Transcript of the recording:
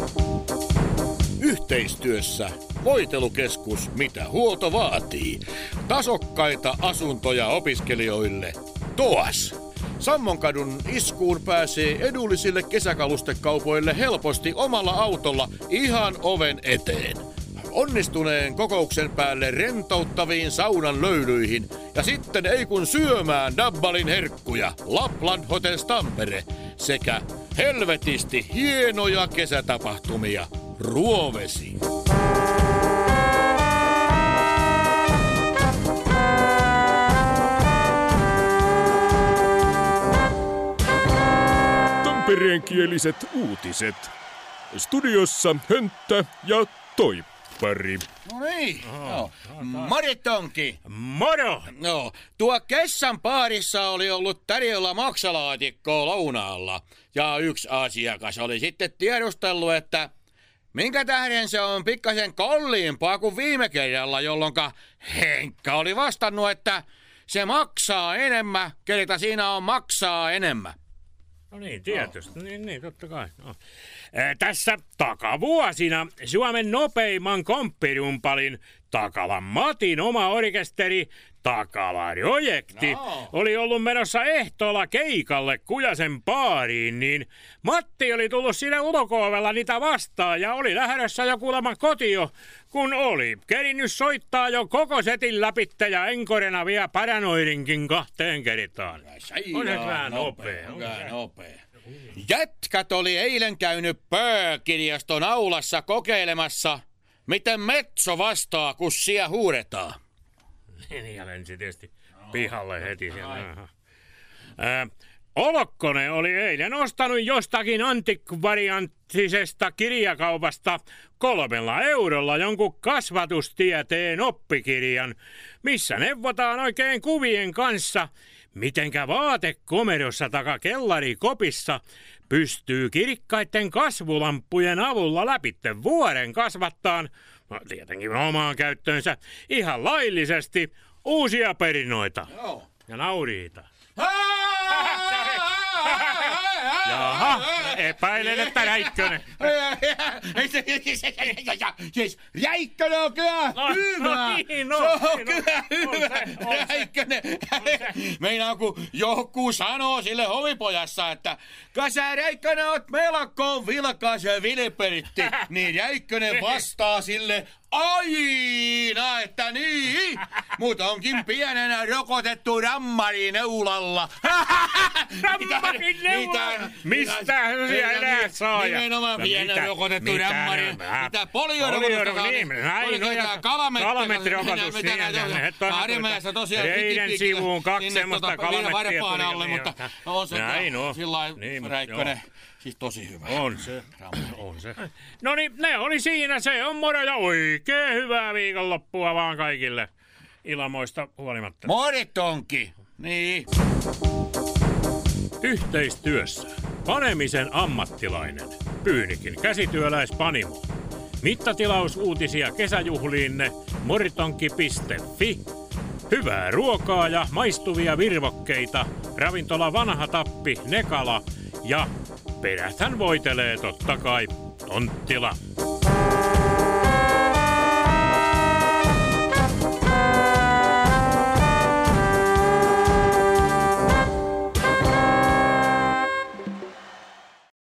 Yhteistyössä Voitelukeskus Mitä huolto vaatii. Tasokkaita asuntoja opiskelijoille. TOAS. Sammonkadun iskuun pääsee edullisille kesäkalustekaupoille helposti omalla autolla ihan oven eteen. Onnistuneen kokouksen päälle rentouttaviin saunan löylyihin ja sitten ei kun syömään Dabbalin herkkuja Lapland Hotels Tampere sekä helvetisti hienoja kesätapahtumia Ruovesi. Tampereenkieliset uutiset. Studiossa Hönttä ja Toippari. No niin, Moritonki. Moro! No, tuo Kessan baarissa oli ollut tarjolla maksalaatikkoa lounaalla. Ja yksi asiakas oli sitten tiedustellut, että minkä tähden se on pikkasen kalliimpaa kuin viime kerralla, jolloinka Henkka oli vastannut, että se maksaa enemmän, kerta siinä on maksaa enemmän. No niin, tietysti. Niin, totta kai. No. Tässä takavuosina Suomen nopeimman komppirumpalin Takalan Matin oma orkesteri Takala-projekti oli ollut menossa ehtoolla keikalle Kujasen baariin, niin Matti oli tullut siinä ulko-ovella niitä vastaan ja oli lähdössä jo kuulemma kotio, kun oli kerinnyt soittaa jo koko setin läpitte ja enkorena vielä Paranoidinkin 2 kertaan. On nyt vähän nopea. Jätkät oli eilen käynyt Pöö-kirjaston aulassa kokeilemassa, miten metso vastaa, kun siellä huuretaan. Niin, ja lensi tietysti pihalle heti siellä. Olokkonen oli eilen ostanut jostakin antikvarianttisesta kirjakaupasta 3 eurolla jonkun kasvatustieteen oppikirjan, missä neuvotaan oikein kuvien kanssa, mitenkä vaatekomerossa taka kellarikopissa pystyy kirkkaiden kasvulamppujen avulla läpitte vuoren kasvattaan, no tietenkin omaan käyttöönsä, ihan laillisesti uusia perinoita. Joo. Ja nauriita. Jaha, epäilen, että Räikkönen. Siis Räikkönen on kyllä hyvä. Se on kyllä hyvä, Räikkönen. Meinaa, kun joku sanoo sille hovipojassa, että kun sä Räikkönen oot melkoon vilkas ja vilperitti, niin Räikkönen vastaa sille aina, että niin, mut onkin pienenä rokotettu rammari neulalla. Rammari neulalla? Mistä siellä enää saa? Nimenomaan pienenä rokotettu rammari. Mitä poliorokotusta? Kalametrirokotus. Armeijassa tosiaan reiden sivuun 2 semmoista kalametria varpaan alle, mutta on se sillain Räikkönen. Siis tosi hyvä. On se. No niin, ne oli siinä. Se on moro ja oikein hyvää viikonloppua vaan kaikille. Ilamoista huolimatta. Moritonki. Niin. Yhteistyössä panemisen ammattilainen. Pyynikin käsityöläispanimo. Mittatilausuutisia kesäjuhliinne moritonki.fi. Hyvää ruokaa ja maistuvia virvokkeita. Ravintola Vanha Tappi, Nekala ja peräthän voitelee totta kai Tonttila.